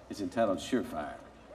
It's entitled Surefire.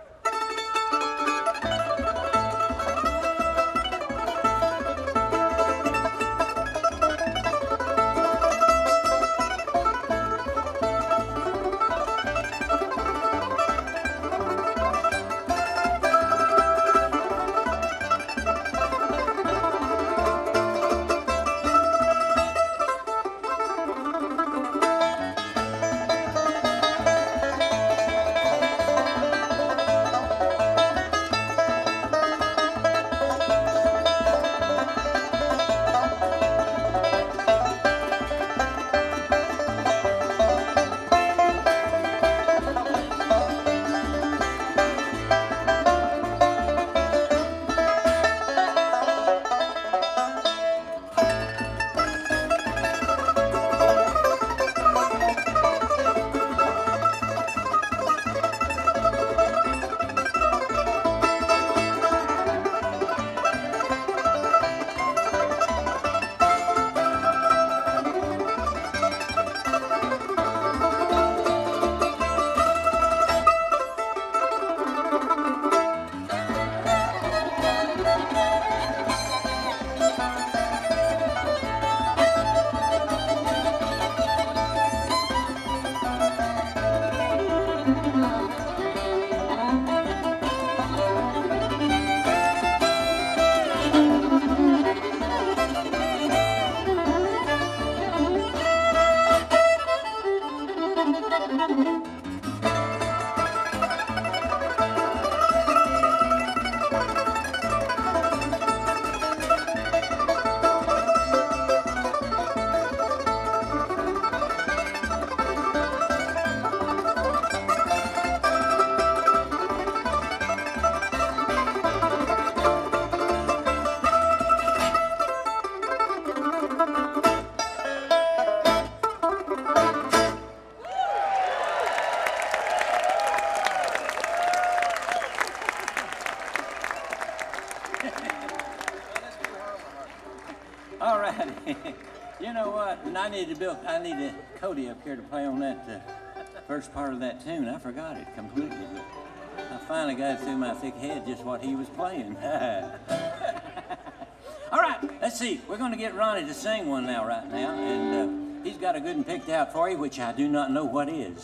All right. You know what? And I needed Cody up here to play on that first part of that tune. I forgot it completely. But I finally got it through my thick head just what he was playing. All right, let's see. We're going to get Ronnie to sing one now, right now. And he's got a good one picked out for you, which I do not know what is.